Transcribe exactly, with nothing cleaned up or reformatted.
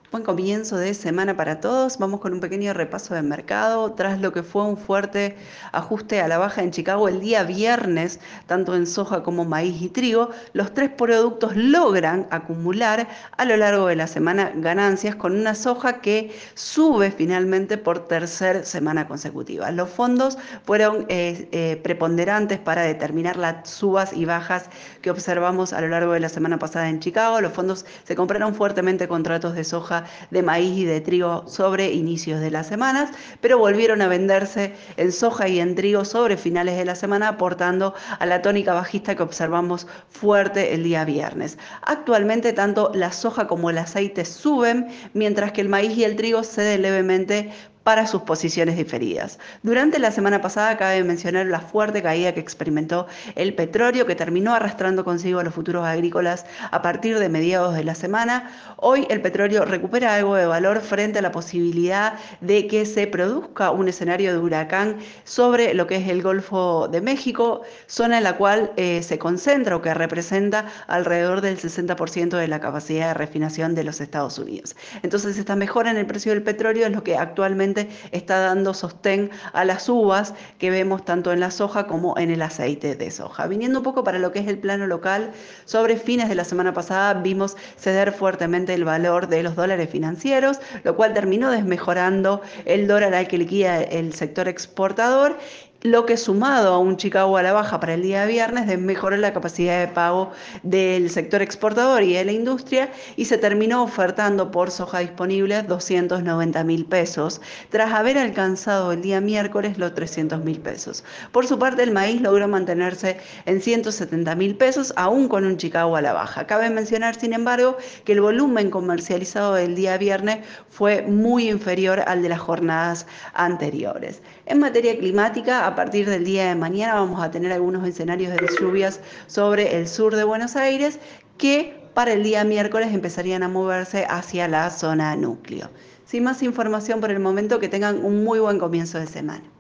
Buen comienzo de semana para todos. Vamos con un pequeño repaso del mercado. Tras lo que fue un fuerte ajuste a la baja en Chicago el día viernes, tanto en soja como maíz y trigo, los tres productos logran acumular a lo largo de la semana ganancias con una soja que sube finalmente por tercera semana consecutiva. Los fondos fueron eh, eh, preponderantes para determinar las subas y bajas que observamos a lo largo de la semana pasada en Chicago. Los fondos se compraron fuertemente contratos de soja, de maíz y de trigo sobre inicios de las semanas, pero volvieron a venderse en soja y en trigo sobre finales de la semana, aportando a la tónica bajista que observamos fuerte el día viernes. Actualmente tanto la soja como el aceite suben, mientras que el maíz y el trigo ceden levemente para sus posiciones diferidas. Durante la semana pasada cabe mencionar la fuerte caída que experimentó el petróleo, que terminó arrastrando consigo a los futuros agrícolas a partir de mediados de la semana. Hoy el petróleo recupera algo de valor frente a la posibilidad de que se produzca un escenario de huracán sobre lo que es el Golfo de México, zona en la cual eh, se concentra o que representa alrededor del sesenta por ciento de la capacidad de refinación de los Estados Unidos. Entonces, esta mejora en el precio del petróleo es lo que actualmente está dando sostén a las uvas que vemos tanto en la soja como en el aceite de soja. Viniendo un poco para lo que es el plano local, sobre fines de la semana pasada vimos ceder fuertemente el valor de los dólares financieros, lo cual terminó desmejorando el dólar al que liquida el sector exportador, lo que sumado a un Chicago a la baja para el día viernes desmejoró la capacidad de pago del sector exportador y de la industria, y se terminó ofertando por soja disponible doscientos noventa mil pesos, tras haber alcanzado el día miércoles los trescientos mil pesos. Por su parte, el maíz logró mantenerse en ciento setenta mil pesos, aún con un Chicago a la baja. Cabe mencionar, sin embargo, que el volumen comercializado del día viernes fue muy inferior al de las jornadas anteriores. En materia climática, a partir del día de mañana vamos a tener algunos escenarios de lluvias sobre el sur de Buenos Aires que para el día miércoles empezarían a moverse hacia la zona núcleo. Sin más información por el momento, que tengan un muy buen comienzo de semana.